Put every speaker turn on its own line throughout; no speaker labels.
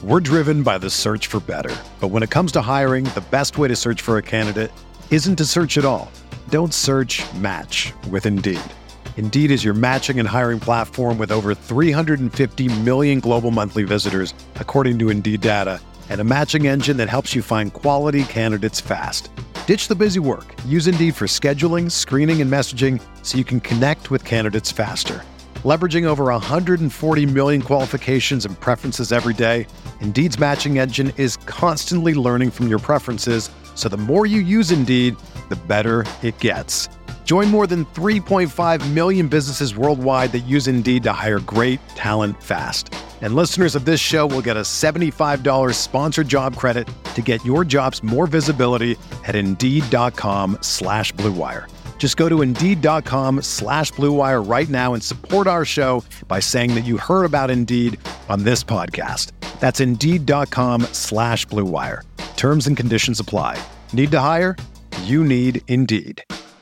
We're driven by the search for better. But when it comes to hiring, the best way to search for a candidate isn't to search at all. Don't search, match with Indeed. Indeed is your matching and hiring platform with over 350 million global monthly visitors, according to Indeed data, and a matching engine that helps you find quality candidates fast. Ditch the busy work. Use Indeed for scheduling, screening, and messaging so you can connect with candidates faster. Leveraging over 140 million qualifications and preferences every day, Indeed's matching engine is constantly learning from your preferences, so the more you use Indeed, the better it gets. Join more than 3.5 million businesses worldwide that use Indeed to hire great talent fast. And listeners of this show will get a $75 sponsored job credit to get your jobs more visibility at Indeed.com/Blue Wire. Just go to Indeed.com/Blue Wire right now and support our show by saying that you heard about Indeed on this podcast. That's Indeed.com/Blue Wire. Terms and conditions apply. Need to hire? You need Indeed.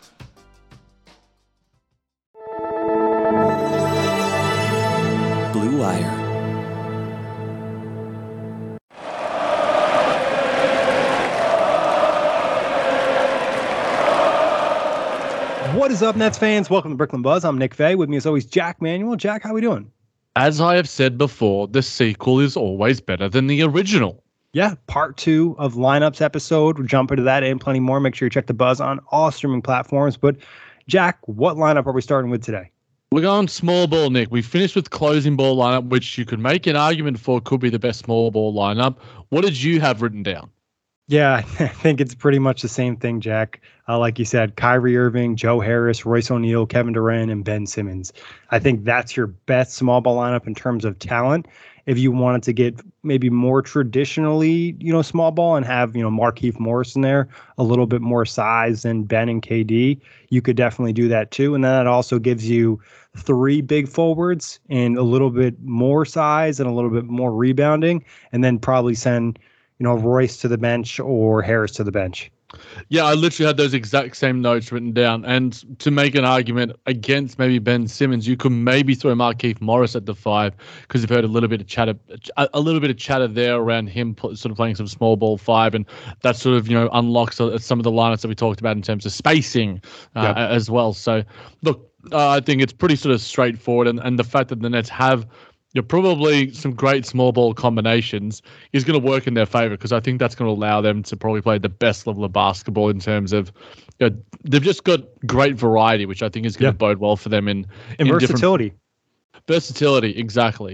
Blue Wire.
What is up, Nets fans? Welcome to Brooklyn Buzz. I'm Nick Fay. With me, as always, Jack Manuel. Jack, how we doing?
As I have said before, the sequel is always better than the original.
Yeah, part 2 of Lineups episode. We'll jump into that and plenty more. Make sure you check the Buzz on all streaming platforms. But, Jack, what lineup are we starting with today?
We're going small ball, Nick. We finished with closing ball lineup, which you could make an argument for could be the best small ball lineup. What did you have written down?
Yeah, I think it's pretty much the same thing, Jack. Like you said, Kyrie Irving, Joe Harris, Royce O'Neal, Kevin Durant, and Ben Simmons. I think that's your best small ball lineup in terms of talent. If you wanted to get maybe more traditionally, small ball and have, Markieff Morris in there, a little bit more size than Ben and KD, you could definitely do that too. And then that also gives you 3 big forwards and a little bit more size and a little bit more rebounding, and then probably send, Royce to the bench or Harris to the bench.
Yeah, I literally had those exact same notes written down. And to make an argument against maybe Ben Simmons, you could maybe throw Markieff Morris at the 5 because you've heard a little bit of chatter there around him sort of playing some small ball 5, and that sort of unlocks some of the lineups that we talked about in terms of spacing as well. So look, I think it's pretty sort of straightforward, and the fact that the Nets have probably some great small ball combinations is going to work in their favor, because I think that's going to allow them to probably play the best level of basketball in terms of they've just got great variety, which I think is going to bode well for them in
versatility.
Versatility, exactly.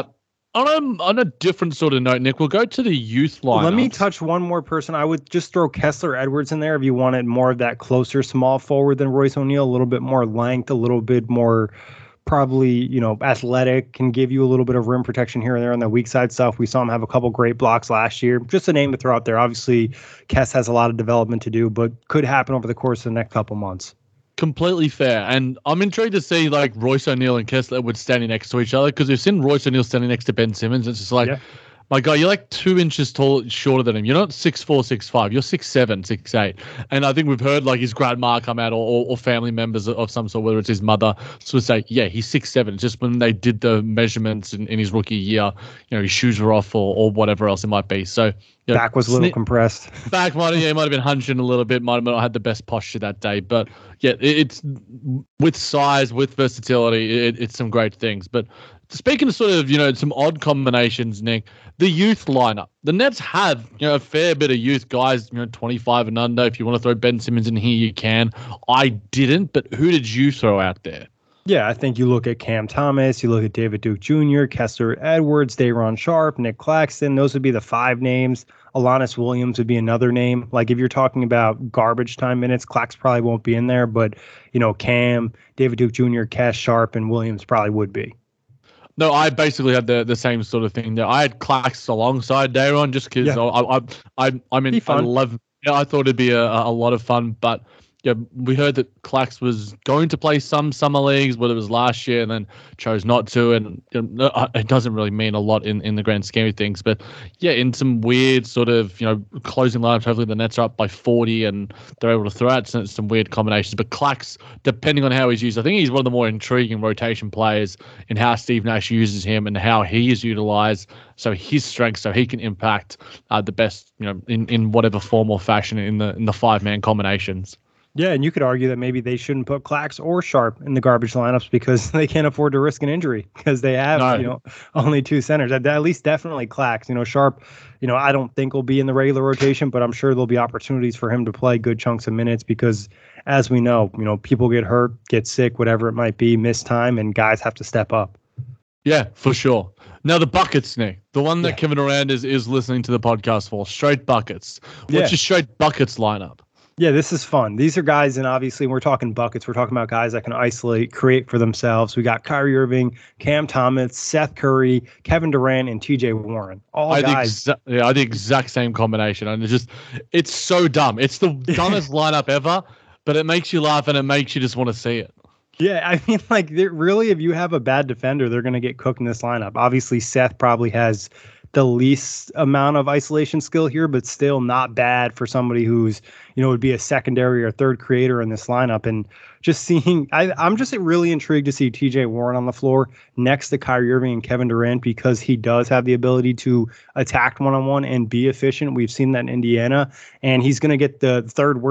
On a different sort of note, Nick, we'll go to the youth lineup.
Let me touch one more person. I would just throw Kessler Edwards in there if you wanted more of that closer small forward than Royce O'Neal, a little bit more length, a little bit more probably, athletic, can give you a little bit of rim protection here and there on the weak side stuff. We saw him have a couple great blocks last year. Just a name to throw out there. Obviously, Kess has a lot of development to do, but could happen over the course of the next couple months.
Completely fair. And I'm intrigued to see like Royce O'Neal and Kessler Edwards standing next to each other, because we've seen Royce O'Neal standing next to Ben Simmons. It's just like, my God, you're like 2 inches shorter than him. You're not 6'4", 6'5". You're 6'7", 6'8". And I think we've heard like his grandma come out, or family members of some sort, whether it's his mother, sort of say, yeah, he's 6'7". It's just when they did the measurements in his rookie year, his shoes were off or whatever else it might be. So
back was a little compressed.
Back might have been hunching a little bit, might have not had the best posture that day. But yeah, it's with size, with versatility, it's some great things. But speaking of sort of, some odd combinations, Nick, the youth lineup. The Nets have, a fair bit of youth guys, 25 and under. If you want to throw Ben Simmons in here, you can. I didn't, but who did you throw out there?
Yeah, I think you look at Cam Thomas, you look at David Duke Jr., Kessler Edwards, Day'Ron Sharpe, Nick Claxton. Those would be the 5 names. Alanis Williams would be another name. Like if you're talking about garbage time minutes, Clax probably won't be in there, but, Cam, David Duke Jr., Cash Sharpe, and Williams probably would be.
No, I basically had the same sort of thing there. I had Clax alongside Day'Ron just because I thought it'd be a lot of fun. But we heard that Clax was going to play some summer leagues, whether it was last year, and then chose not to. And it doesn't really mean a lot in the grand scheme of things. But yeah, in some weird sort of closing lineups, hopefully the Nets are up by 40 and they're able to throw out some weird combinations. But Clax, depending on how he's used, I think he's one of the more intriguing rotation players in how Steve Nash uses him and how he is utilized. So his strengths, so he can impact the best, in whatever form or fashion in the 5-man combinations.
Yeah, and you could argue that maybe they shouldn't put Clax or Sharp in the garbage lineups because they can't afford to risk an injury because they have, only 2 centers. At least definitely Clax. Sharp, I don't think will be in the regular rotation, but I'm sure there'll be opportunities for him to play good chunks of minutes because, as we know, people get hurt, get sick, whatever it might be, miss time, and guys have to step up.
Yeah, for sure. Now the buckets, Nick, the one that Kevin Durant is listening to the podcast for, straight buckets. What's your straight buckets lineup?
Yeah, this is fun. These are guys, and obviously we're talking buckets. We're talking about guys that can isolate, create for themselves. We got Kyrie Irving, Cam Thomas, Seth Curry, Kevin Durant, and TJ Warren. All guys.
The exact same combination. And it's so dumb. It's the dumbest lineup ever, but it makes you laugh and it makes you just want to see it.
Yeah, I mean, really, if you have a bad defender, they're going to get cooked in this lineup. Obviously, Seth probably has the least amount of isolation skill here, but still not bad for somebody who's, would be a secondary or third creator in this lineup. And just seeing, I'm just really intrigued to see TJ Warren on the floor next to Kyrie Irving and Kevin Durant because he does have the ability to attack one-on-one and be efficient. We've seen that in Indiana, and he's going to get the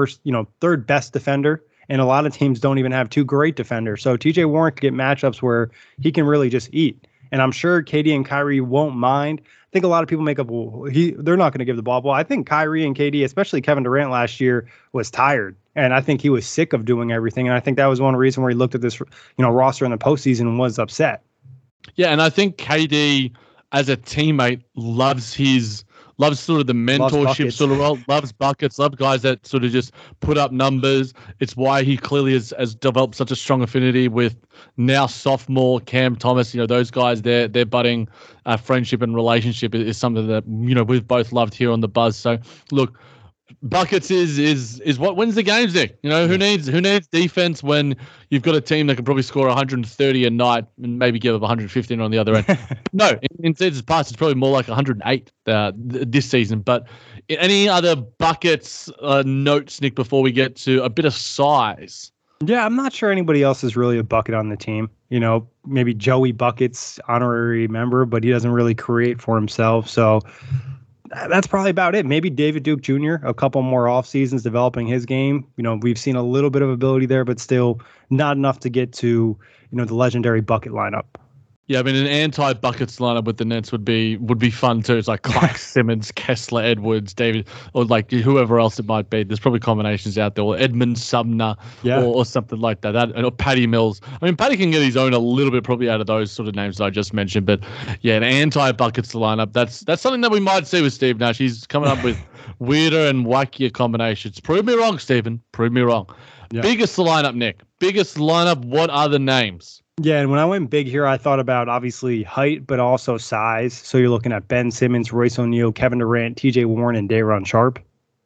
third best defender. And a lot of teams don't even have 2 great defenders. So TJ Warren can get matchups where he can really just eat. And I'm sure KD and Kyrie won't mind. I think a lot of people make up, they're not going to give the ball. Well, I think Kyrie and KD, especially Kevin Durant last year, was tired. And I think he was sick of doing everything. And I think that was one reason where he looked at this, roster in the postseason and was upset.
Yeah, and I think KD, as a teammate, loves sort of the mentorship sort of role, loves buckets, loves guys that sort of just put up numbers. It's why he clearly has developed such a strong affinity with now sophomore Cam Thomas. Those guys, their budding friendship and relationship is something that, we've both loved here on the Buzz. So look, buckets is what wins the games, Nick. Who needs defense when you've got a team that can probably score 130 a night and maybe give up 115 on the other end. No, in seasons past, it's probably more like 108 this season. But any other buckets notes, Nick, before we get to a bit of size?
Yeah, I'm not sure anybody else is really a bucket on the team. Maybe Joey Buckets, honorary member, but he doesn't really create for himself. So that's probably about it. Maybe David Duke Jr., a couple more off seasons developing his game. We've seen a little bit of ability there, but still not enough to get to, the legendary bucket lineup.
Yeah, I mean, an anti-buckets lineup with the Nets would be fun too. It's like Clark Simmons, Kessler, Edwards, David, or like whoever else it might be. There's probably combinations out there, or Edmund Sumner, or something like that. Or Patty Mills. I mean, Patty can get his own a little bit probably out of those sort of names that I just mentioned. But yeah, an anti-buckets lineup. That's something that we might see with Steve Nash. He's coming up with weirder and wackier combinations. Prove me wrong, Stephen. Prove me wrong. Yeah. Biggest lineup, Nick. Biggest lineup. What are the names?
Yeah, and when I went big here, I thought about obviously height, but also size. So you're looking at Ben Simmons, Royce O'Neal, Kevin Durant, TJ Warren, and Day'Ron Sharpe.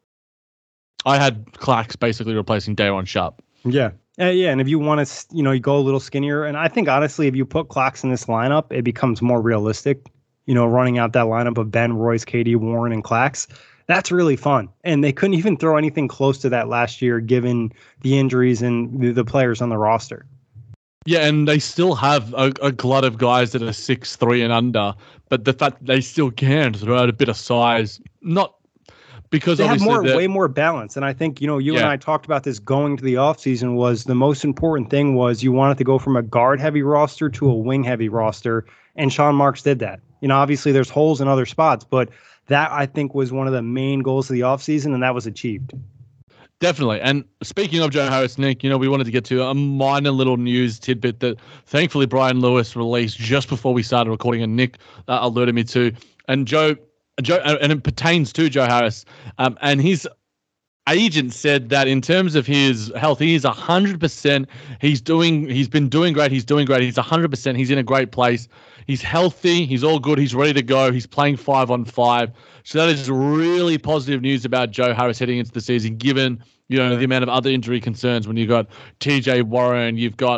I had Clax basically replacing Day'Ron Sharpe.
Yeah. And if you want to, you go a little skinnier. And I think, honestly, if you put Clax in this lineup, it becomes more realistic, running out that lineup of Ben, Royce, KD, Warren, and Clax. That's really fun. And they couldn't even throw anything close to that last year, given the injuries and the players on the roster.
Yeah, and they still have a glut of guys that are 6'3" and under, but the fact that they still can throw out a bit of size, not because
they have way more balance. And I think, you and I talked about this going to the offseason was the most important thing was you wanted to go from a guard-heavy roster to a wing-heavy roster, and Sean Marks did that. Obviously there's holes in other spots, but that I think was one of the main goals of the offseason, and that was achieved.
Definitely. And speaking of Joe Harris, Nick, we wanted to get to a minor little news tidbit that thankfully Brian Lewis released just before we started recording, and Nick alerted me to. And Joe, and it pertains to Joe Harris. And his agent said that in terms of his health, he is 100%. He's been doing great. He's doing great. He's 100%. He's in a great place. He's healthy. He's all good. He's ready to go. He's playing 5-on-5. So that is really positive news about Joe Harris heading into the season, given the amount of other injury concerns when you've got TJ Warren, you've got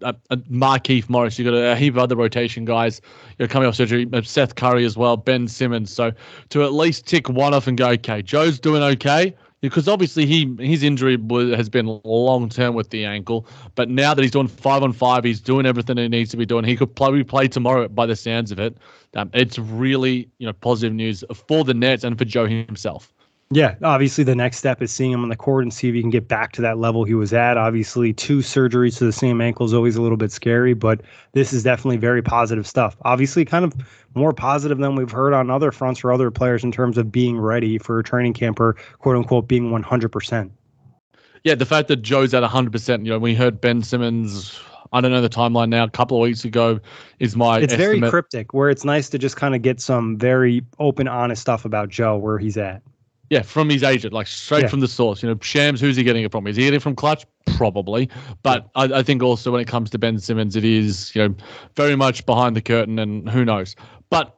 Markieff Morris, you've got a heap of other rotation guys coming off surgery, Seth Curry as well, Ben Simmons. So to at least tick one off and go, okay, Joe's doing okay, because obviously his injury has been long-term with the ankle, but now that he's doing 5-on-5, he's doing everything he needs to be doing. He could probably play tomorrow by the sounds of it. It's really positive news for the Nets and for Joe himself.
Yeah, obviously the next step is seeing him on the court and see if he can get back to that level he was at. Obviously, 2 surgeries to the same ankle is always a little bit scary, but this is definitely very positive stuff. Obviously, kind of more positive than we've heard on other fronts for other players in terms of being ready for a training camp or quote-unquote being 100%.
Yeah, the fact that Joe's at 100%, we heard Ben Simmons, I don't know the timeline now, a couple of weeks ago is my
It's
estimate.
very cryptic, where it's nice to just kind of get some very open, honest stuff about Joe, where he's at.
Yeah, from his agent, like straight from the source. Shams, who's he getting it from? Is he getting it from Clutch? Probably. But I think also when it comes to Ben Simmons, it is, very much behind the curtain, and who knows. But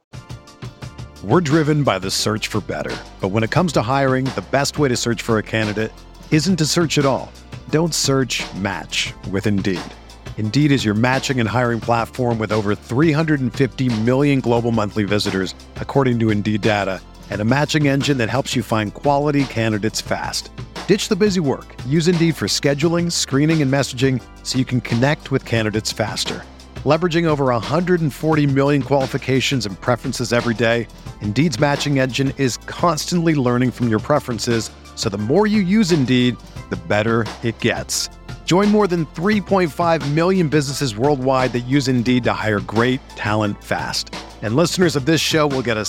we're driven by the search for better. But when it comes to hiring, the best way to search for a candidate isn't to search at all. Don't search, match with Indeed. Indeed is your matching and hiring platform with over 350 million global monthly visitors, according to Indeed data, and a matching engine that helps you find quality candidates fast. Ditch the busy work. Use Indeed for scheduling, screening, and messaging so you can connect with candidates faster. Leveraging over 140 million qualifications and preferences every day, Indeed's matching engine is constantly learning from your preferences, so the more you use Indeed, the better it gets. Join more than 3.5 million businesses worldwide that use Indeed to hire great talent fast. And listeners of this show will get a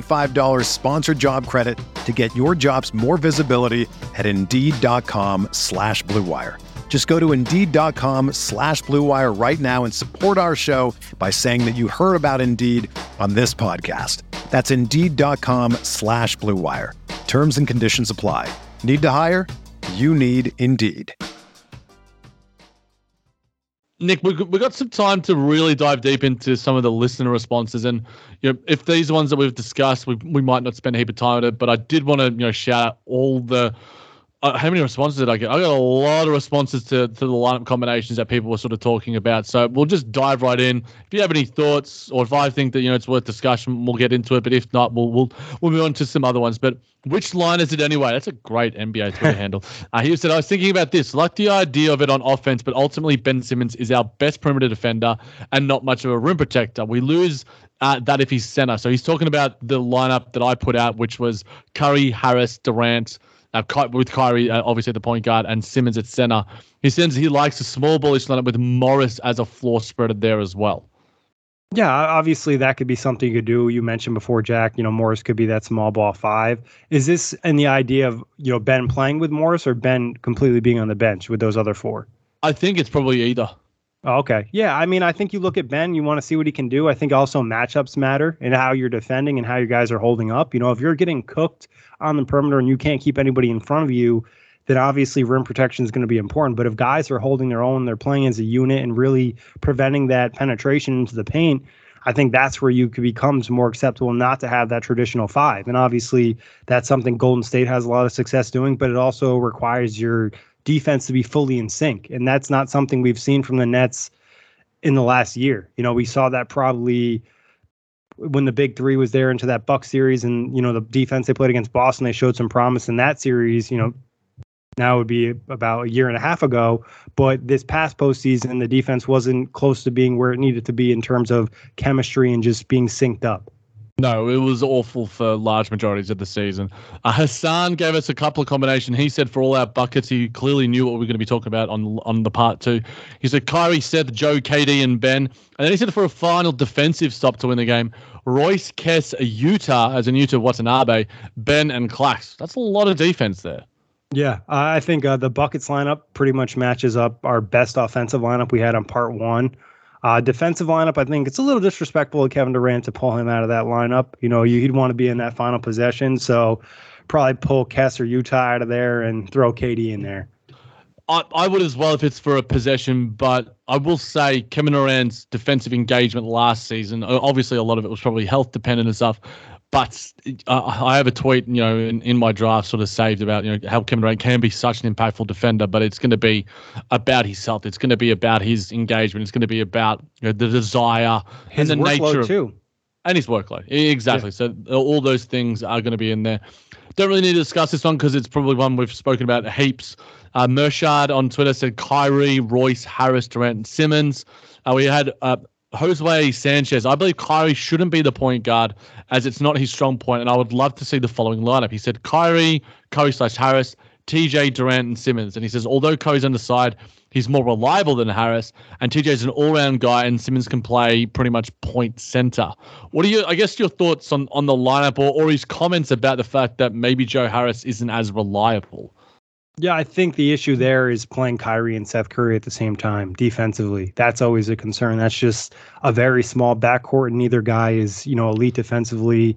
$75 sponsored job credit to get your jobs more visibility at Indeed.com/Blue Wire. Just go to Indeed.com/Blue Wire right now and support our show by saying that you heard about Indeed on this podcast. That's Indeed.com/Blue Wire. Terms and conditions apply. Need to hire? You need Indeed.
Nick, we got some time to really dive deep into some of the listener responses, and if these ones that we've discussed, we might not spend a heap of time on it. But I did want to shout out all the how many responses did I get? I got a lot of responses to the lineup combinations that people were sort of talking about. So we'll just dive right in. If you have any thoughts, or if I think that it's worth discussion, we'll get into it. But if not, we'll move on to some other ones. But which line is it anyway? That's a great NBA Twitter handle. He said, I was thinking about this. Like the idea of it on offense, but ultimately Ben Simmons is our best perimeter defender and not much of a rim protector. We lose that if he's center. So he's talking about the lineup that I put out, which was Curry, Harris, Durant, with Kyrie, obviously the point guard, and Simmons at center. He says he likes a small bullish lineup with Morris as a floor spreader there as well.
Yeah, obviously that could be something you could do. You mentioned before, Jack, Morris could be that small ball 5. Is this in the idea of, Ben playing with Morris or Ben completely being on the bench with those other 4?
I think it's probably either.
Oh, okay. Yeah, I think you look at Ben, you want to see what he can do. I think also matchups matter and how you're defending and how you guys are holding up. If you're getting cooked on the perimeter and you can't keep anybody in front of you, then obviously rim protection is going to be important. But if guys are holding their own, they're playing as a unit and really preventing that penetration into the paint, I think that's where you becomes more acceptable not to have that traditional 5. And obviously that's something Golden State has a lot of success doing, but it also requires your defense to be fully in sync. And that's not something we've seen from the Nets in the last year. We saw that probably when the big 3 was there into that Bucks series, and, the defense they played against Boston, they showed some promise in that series, now it would be about a year and a half ago. But this past postseason, the defense wasn't close to being where it needed to be in terms of chemistry and just being synced up.
No, it was awful for large majorities of the season. Hassan gave us a couple of combinations. He said for all our buckets, he clearly knew what we were going to be talking about on the part 2. He said Kyrie, Seth, Joe, KD, and Ben. And then he said for a final defensive stop to win the game, Royce, Kess, Utah, as in Utah Watanabe, Ben, and Clax. That's a lot of defense there.
Yeah, I think the Buckets lineup pretty much matches up our best offensive lineup we had on part 1. Defensive lineup, I think it's a little disrespectful of Kevin Durant to pull him out of that lineup. He'd want to be in that final possession, so probably pull Kess or Utah out of there and throw KD in there.
I would as well if it's for a possession, but I will say Kevin Durant's defensive engagement last season, obviously a lot of it was probably health dependent and stuff, But I have a tweet, in my draft sort of saved about, how Kevin Durant can be such an impactful defender, but it's going to be about his health. It's going to be about his engagement. It's going to be about the desire
his
and the nature of,
too.
And his workload. Exactly. Yeah. So all those things are going to be in there. Don't really need to discuss this one because it's probably one we've spoken about heaps. Mershad on Twitter said Kyrie, Royce, Harris, Durant, and Simmons. We had Josue Sanchez. I believe Kyrie shouldn't be the point guard as it's not his strong point, and I would love to see the following lineup. He said Kyrie, Curry/Harris, TJ, Durant, and Simmons. And he says, although Curry's on the side, he's more reliable than Harris, and TJ's an all-round guy, and Simmons can play pretty much point center. What are your thoughts on the lineup or his comments about the fact that maybe Joe Harris isn't as reliable?
Yeah, I think the issue there is playing Kyrie and Seth Curry at the same time defensively. That's always a concern. That's just a very small backcourt, and neither guy is, elite defensively.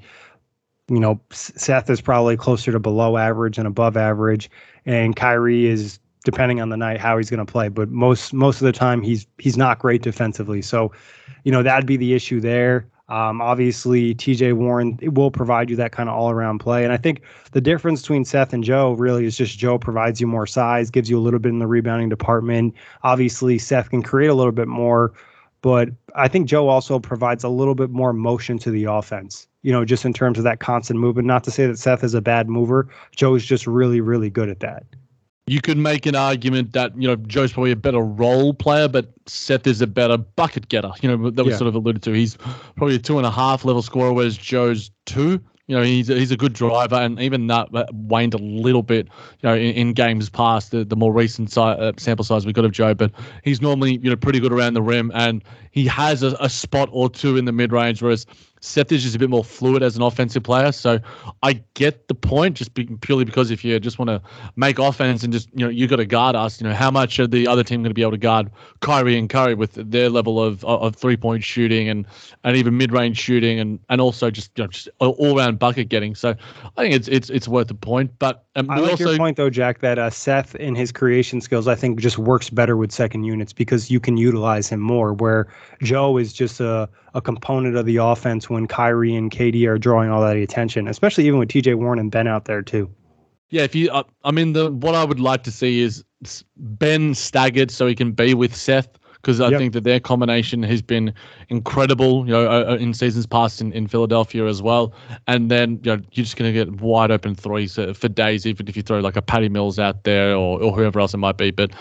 Seth is probably closer to below average and above average, and Kyrie is, depending on the night, how he's going to play. But most of the time, he's not great defensively. So, that'd be the issue there. Obviously, TJ Warren will provide you that kind of all-around play. And I think the difference between Seth and Joe really is just Joe provides you more size, gives you a little bit in the rebounding department. Obviously, Seth can create a little bit more, but I think Joe also provides a little bit more motion to the offense, just in terms of that constant movement. Not to say that Seth is a bad mover. Joe is just really, really good at that.
You could make an argument that, Joe's probably a better role player, but Seth is a better bucket getter, that was sort of alluded to. He's probably a 2.5 level scorer, whereas Joe's 2. He's a good driver, and even that waned a little bit, in games past, the more recent sample size we got of Joe, but he's normally, pretty good around the rim, and he has a spot or two in the mid-range, whereas Seth is just a bit more fluid as an offensive player. So I get the point, purely because if you just want to make offense and just, you got to guard us, how much are the other team going to be able to guard Kyrie and Curry with their level of 3-point shooting and even mid-range shooting and also just all-round bucket getting. So I think it's worth the point. But
I like your point, though, Jack, that Seth in his creation skills, I think, just works better with second units because you can utilize him more, where Joe is just a component of the offense when Kyrie and KD are drawing all that attention, especially even with TJ Warren and Ben out there too.
Yeah, if you, what I would like to see is Ben staggered so he can be with Seth, because I think that their combination has been incredible, in seasons past in Philadelphia as well. And then, you're just going to get wide open threes for days, even if you throw like a Patty Mills out there or whoever else it might be. But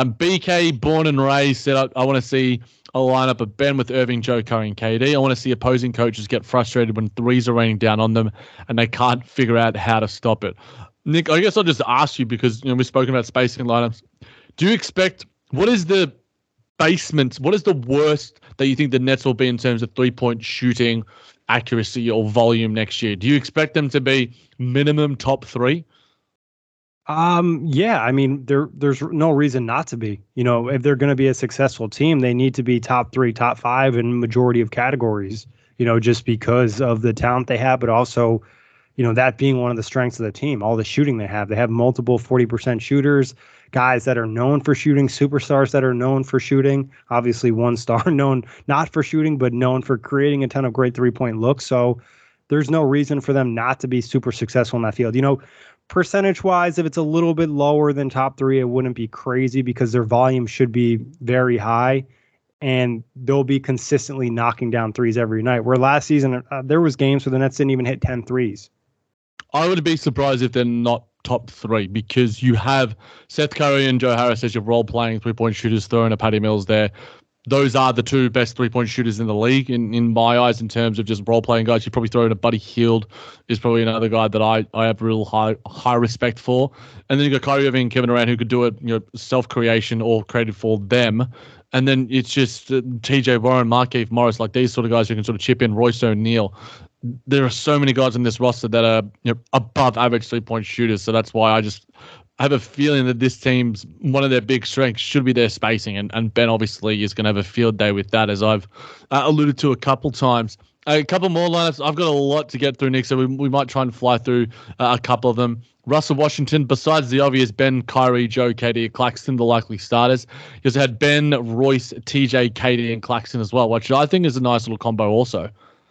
BK, born and raised, said, I want to see a lineup of Ben with Irving, Joe, Curry, and KD. I want to see opposing coaches get frustrated when threes are raining down on them and they can't figure out how to stop it. Nick, I guess I'll just ask you, because we've spoken about spacing lineups. Do you expect, what is the worst that you think the Nets will be in terms of 3-point shooting accuracy or volume next year? Do you expect them to be minimum top 3?
Yeah, there's no reason not to be. If they're going to be a successful team, they need to be top 3, top 5 in majority of categories, just because of the talent they have, but also, that being one of the strengths of the team, all the shooting they have. They have multiple 40% shooters, guys that are known for shooting, superstars that are known for shooting, obviously one star known not for shooting, but known for creating a ton of great 3-point looks. So there's no reason for them not to be super successful in that field. Percentage-wise, if it's a little bit lower than top 3, it wouldn't be crazy because their volume should be very high, and they'll be consistently knocking down threes every night. Where last season, there was games where the Nets didn't even hit 10 threes.
I would be surprised if they're not top 3, because you have Seth Curry and Joe Harris as your role-playing 3-point shooters, throwing a Patty Mills there. Those are the 2 best 3-point shooters in the league, in my eyes, in terms of just role-playing guys. You probably throw in a Buddy Hield is probably another guy that I have real high respect for. And then you got Kyrie Irving and Kevin Durant, who could do it, self-creation or created for them. And then it's just TJ Warren, Markieff Morris, like these sort of guys who can sort of chip in. Royce O'Neal. There are so many guys on this roster that are above average 3-point shooters. So that's why I have a feeling that this team's one of their big strengths should be their spacing. And Ben obviously is going to have a field day with that, as I've alluded to a couple times. A couple more lineups. I've got a lot to get through, Nick, so we might try and fly through a couple of them. Russell Washington, besides the obvious Ben, Kyrie, Joe, KD, Claxton, the likely starters. You also had Ben, Royce, TJ, KD, and Claxton as well, which I think is a nice little combo also.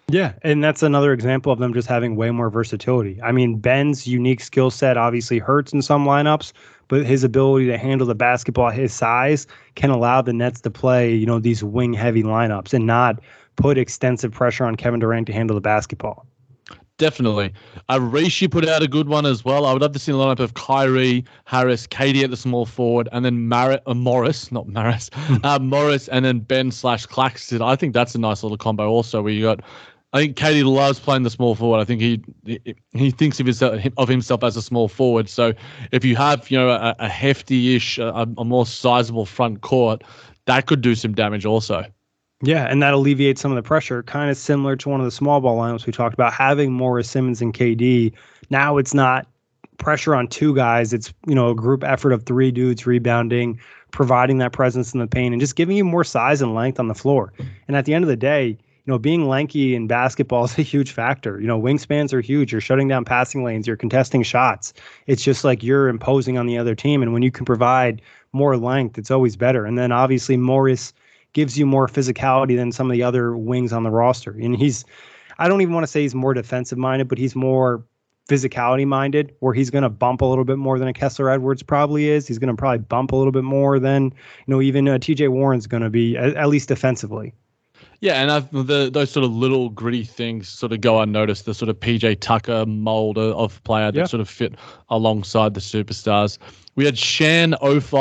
Yeah, and that's another example of them just having way more versatility. I mean, Ben's unique skill set obviously hurts in some lineups, but his ability to handle the basketball at his size can allow the Nets to play, these wing heavy lineups and not put extensive pressure on Kevin Durant to handle the basketball.
Definitely. Rishi put out a good one as well. I would love to see a lineup of Kyrie, Harris, KD at the small forward, and then Morris, not Maris, Morris, and then Ben/Claxton. I think that's a nice little combo also where you got, I think KD loves playing the small forward. I think he thinks of himself as a small forward. So if you have, a hefty-ish, a more sizable front court, that could do some damage also.
Yeah, and that alleviates some of the pressure, kind of similar to one of the small ball lineups we talked about, having Morris, Simmons, and KD. Now it's not pressure on two guys. It's, a group effort of three dudes rebounding, providing that presence in the paint, and just giving you more size and length on the floor. And at the end of the day, being lanky in basketball is a huge factor. Wingspans are huge. You're shutting down passing lanes. You're contesting shots. It's just like you're imposing on the other team. And when you can provide more length, it's always better. And then obviously Morris gives you more physicality than some of the other wings on the roster. And I don't even want to say he's more defensive minded, but he's more physicality minded, where he's going to bump a little bit more than a Kessler Edwards probably is. He's going to probably bump a little bit more than, even TJ Warren's going to be, at least defensively.
Yeah, and those sort of little gritty things sort of go unnoticed. The sort of PJ Tucker mold of player that sort of fit alongside the superstars. We had Shan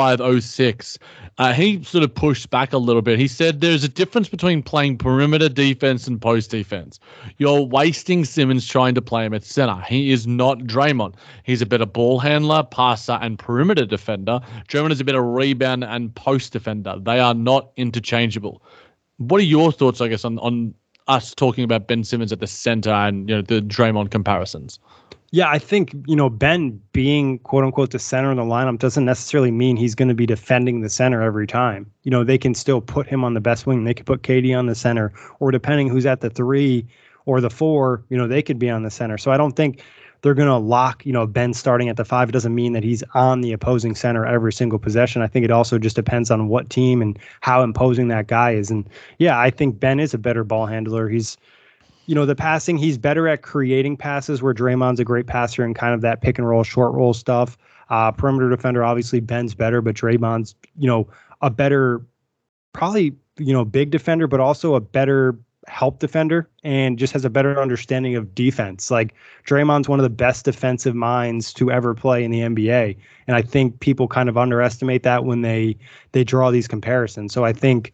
0506. He sort of pushed back a little bit. He said there's a difference between playing perimeter defense and post defense. You're wasting Simmons trying to play him at center. He is not Draymond. He's a better ball handler, passer, and perimeter defender. Draymond is a better rebounder and post defender. They are not interchangeable. What are your thoughts, I guess, on us talking about Ben Simmons at the center and the Draymond comparisons?
Yeah, I think, Ben being, quote unquote, the center in the lineup doesn't necessarily mean he's going to be defending the center every time. They can still put him on the best wing. They could put KD on the center, or depending who's at the 3 or the 4, they could be on the center. So I don't think they're going to lock, Ben starting at the 5. It doesn't mean that he's on the opposing center every single possession. I think it also just depends on what team and how imposing that guy is. And yeah, I think Ben is a better ball handler. He's, the passing, he's better at creating passes, where Draymond's a great passer and kind of that pick and roll, short roll stuff. Perimeter defender, obviously Ben's better, but Draymond's, a better, probably, big defender, but also a better help defender and just has a better understanding of defense. Like, Draymond's one of the best defensive minds to ever play in the NBA. And I think people kind of underestimate that when they draw these comparisons. So I think,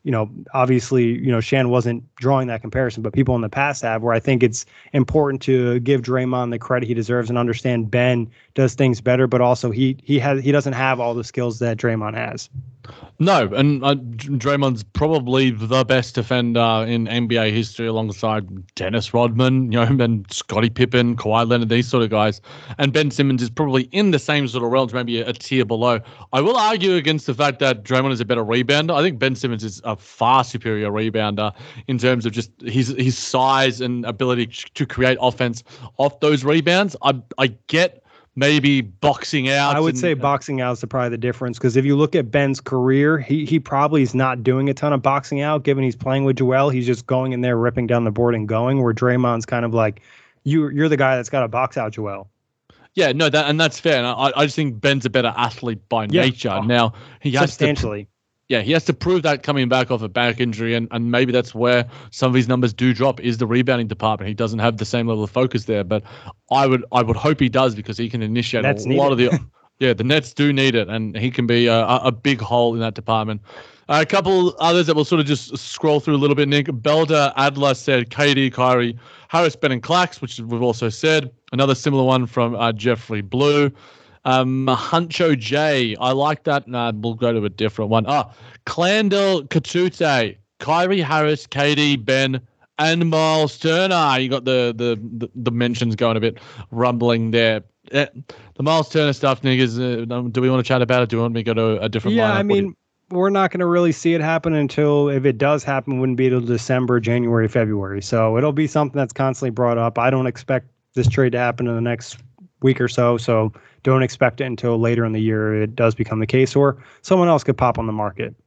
obviously, Shan wasn't drawing that comparison, but people in the past have, where I think it's important to give Draymond the credit he deserves and understand Ben does things better, but also he doesn't have all the skills that Draymond has.
No, and Draymond's probably the best defender in NBA history, alongside Dennis Rodman, and Scottie Pippen, Kawhi Leonard, these sort of guys. And Ben Simmons is probably in the same sort of realms, maybe a tier below. I will argue against the fact that Draymond is a better rebounder. I think Ben Simmons is a far superior rebounder in terms of just his size and ability to create offense off those rebounds. I get maybe boxing out.
I would say boxing out is probably the difference, because if you look at Ben's career, he probably is not doing a ton of boxing out, given he's playing with Joel. He's just going in there, ripping down the board and going, where Draymond's kind of like, you're the guy that's got to box out Joel.
Yeah, no, that's fair. And I just think Ben's a better athlete by nature. Now, he has
substantially.
He has to prove that coming back off a back injury, and maybe that's where some of his numbers do drop, is the rebounding department. He doesn't have the same level of focus there, but I would hope he does, because he can initiate a lot of the the Nets do need it, and he can be a big hole in that department. A couple others that we'll sort of just scroll through a little bit, Nick. Belder Adler said KD, Kyrie, Harris, Ben, and Clax, which we've also said. Another similar one from Jeffrey Blue. Huncho J, I like that. We'll go to a different one. Clandel Katute, Kyrie Harris, KD, Ben, and Miles Turner. You got the mentions going a bit rumbling there. The Miles Turner stuff, Nick, is do we want to chat about it? Do we want me to go to a different lineup?
Yeah, I mean, we're not going to really see it happen until, if it does happen, wouldn't be till December, January, February. So it'll be something that's constantly brought up. I don't expect this trade to happen in the next week or so. So don't expect it until later in the year it does become the case, or someone else could pop on the market.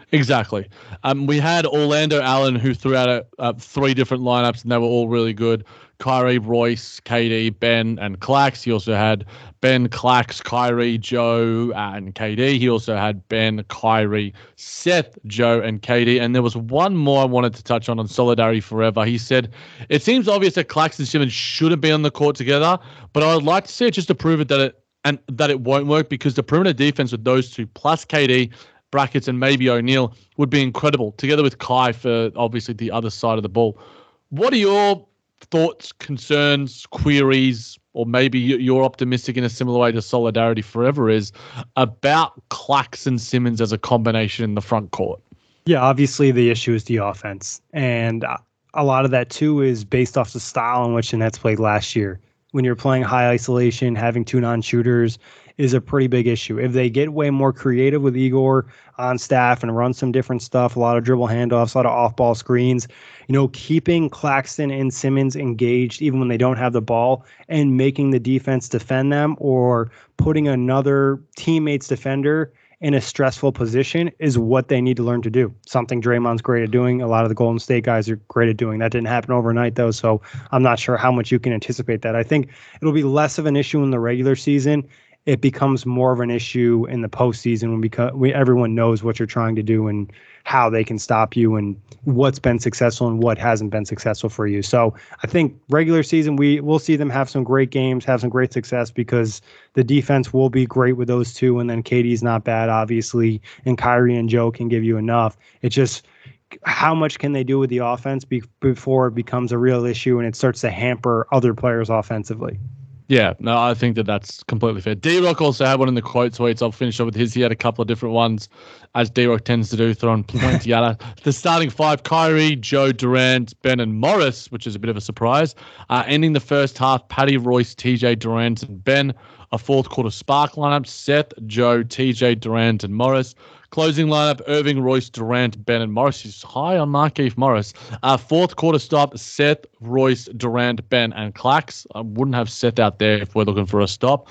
Exactly. We had Orlando Allen, who threw out 3 different lineups, and they were all really good. Kyrie, Royce, KD, Ben, and Clax. He also had Ben, Clax, Kyrie, Joe, and KD. He also had Ben, Kyrie, Seth, Joe, and KD. And there was one more I wanted to touch on Solidarity Forever. He said, it seems obvious that Clax and Simmons shouldn't be on the court together, but I would like to see it just to prove it that it won't work, because the perimeter defense with those two plus KD, brackets, and maybe O'Neal would be incredible, together with Kai for obviously the other side of the ball. What are your thoughts, concerns, queries, or maybe you're optimistic in a similar way to Solidarity Forever is about Claxton Simmons as a combination in the front court?
Yeah, obviously the issue is the offense. And a lot of that, too, is based off the style in which the Nets played last year. When you're playing high isolation, having 2 non-shooters is a pretty big issue. If they get way more creative with Igor on staff and run some different stuff, a lot of dribble handoffs, a lot of off-ball screens, keeping Claxton and Simmons engaged even when they don't have the ball and making the defense defend them, or putting another teammate's defender in a stressful position, is what they need to learn to do. Something Draymond's great at doing. A lot of the Golden State guys are great at doing. That didn't happen overnight, though, so I'm not sure how much you can anticipate that. I think it'll be less of an issue in the regular season. It becomes more of an issue in the postseason when everyone knows what you're trying to do and how they can stop you and what's been successful and what hasn't been successful for you. So I think regular season, we'll see them have some great games, have some great success, because the defense will be great with those two. And then KD's not bad, obviously, and Kyrie and Joe can give you enough. It's just how much can they do with the offense before it becomes a real issue and it starts to hamper other players offensively.
Yeah, no, I think that's completely fair. D-Rock also had one in the quote tweets. I'll finish up with his. He had a couple of different ones, as D-Rock tends to do, throwing plenty at the starting 5, Kyrie, Joe, Durant, Ben, and Morris, which is a bit of a surprise. Ending the first half, Patty, Royce, TJ, Durant, and Ben. A fourth quarter spark lineup, Seth, Joe, TJ, Durant, and Morris. Closing lineup, Irving, Royce, Durant, Ben, and Morris. He's high on Markieff Morris. Fourth quarter stop, Seth, Royce, Durant, Ben, and Clax. I wouldn't have Seth out there if we're looking for a stop.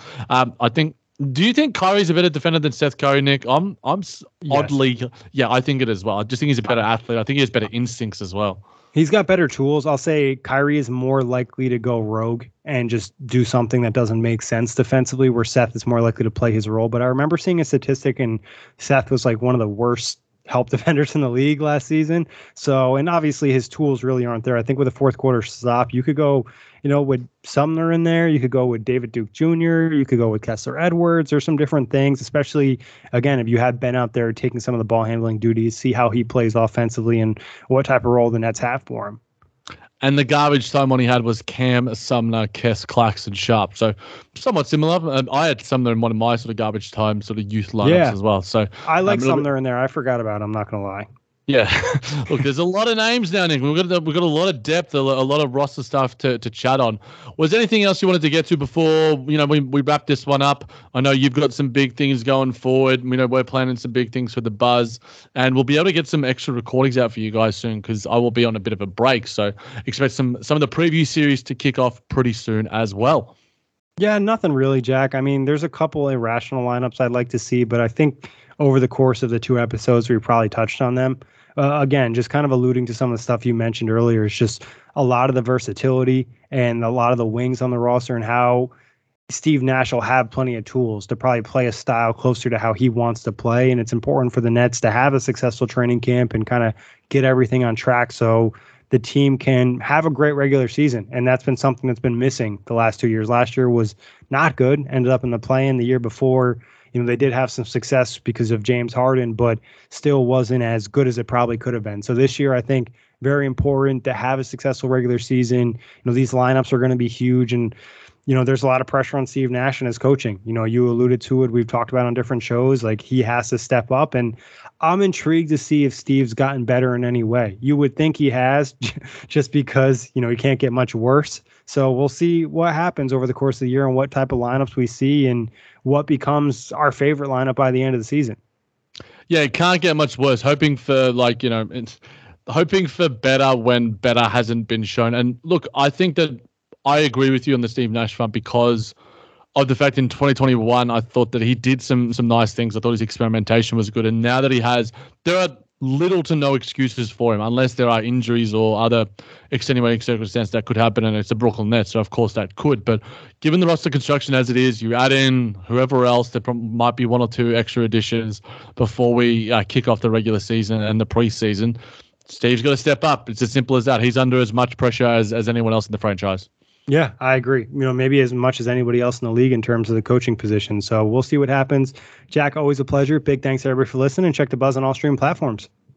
Do you think Kyrie's a better defender than Seth Curry, Nick? I'm oddly, yes. Yeah, I think it as well. I just think he's a better athlete. I think he has better instincts as well.
He's got better tools. I'll say Kyrie is more likely to go rogue and just do something that doesn't make sense defensively, where Seth is more likely to play his role. But I remember seeing a statistic, and Seth was like one of the worst help defenders in the league last season. So, and obviously his tools really aren't there. I think with a fourth quarter stop, you could go, with Sumner in there, you could go with David Duke Jr., you could go with Kessler Edwards, or some different things, especially, again, if you had Ben out there taking some of the ball handling duties, see how he plays offensively and what type of role the Nets have for him.
And the garbage time one he had was Cam, Sumner, Kess, Claxton, Sharp. So somewhat similar. I had Sumner in one of my sort of garbage time sort of youth lineups as well. So
I like Sumner in there. I forgot about him, I'm not going to lie.
Yeah. Look, there's a lot of names now, Nick. We've got a lot of depth, a lot of roster stuff to chat on. Was there anything else you wanted to get to before we wrap this one up? I know you've got some big things going forward. We're planning some big things for the Buzz, and we'll be able to get some extra recordings out for you guys soon, because I will be on a bit of a break. So expect some of the preview series to kick off pretty soon as well.
Yeah, nothing really, Jack. I mean, there's a couple irrational lineups I'd like to see, but I think over the course of the 2 episodes, we probably touched on them. Again, just kind of alluding to some of the stuff you mentioned earlier. It's just a lot of the versatility and a lot of the wings on the roster, and how Steve Nash will have plenty of tools to probably play a style closer to how he wants to play. And it's important for the Nets to have a successful training camp and kind of get everything on track so the team can have a great regular season. And that's been something that's been missing the last 2 years. Last year was not good, ended up in the play-in. The year before, they did have some success because of James Harden, but still wasn't as good as it probably could have been. So this year, I think very important to have a successful regular season. These lineups are going to be huge, and there's a lot of pressure on Steve Nash and his coaching. You alluded to it. We've talked about on different shows, like he has to step up, and I'm intrigued to see if Steve's gotten better in any way. You would think he has, just because, he can't get much worse. So we'll see what happens over the course of the year and what type of lineups we see and what becomes our favorite lineup by the end of the season.
Yeah, it can't get much worse. Hoping for better when better hasn't been shown. And look, I think that I agree with you on the Steve Nash front, because of the fact in 2021, I thought that he did some nice things. I thought his experimentation was good. And now that he has, there are little to no excuses for him unless there are injuries or other extenuating circumstances that could happen, and it's the Brooklyn Nets, so of course that could. But given the roster construction as it is, you add in whoever else, there might be one or two extra additions before we kick off the regular season and the preseason. Steve's got to step up. It's as simple as that. He's under as much pressure as anyone else in the franchise.
Yeah, I agree. Maybe as much as anybody else in the league in terms of the coaching position. So we'll see what happens. Jack, always a pleasure. Big thanks to everybody for listening, and check the Buzz on all streaming platforms.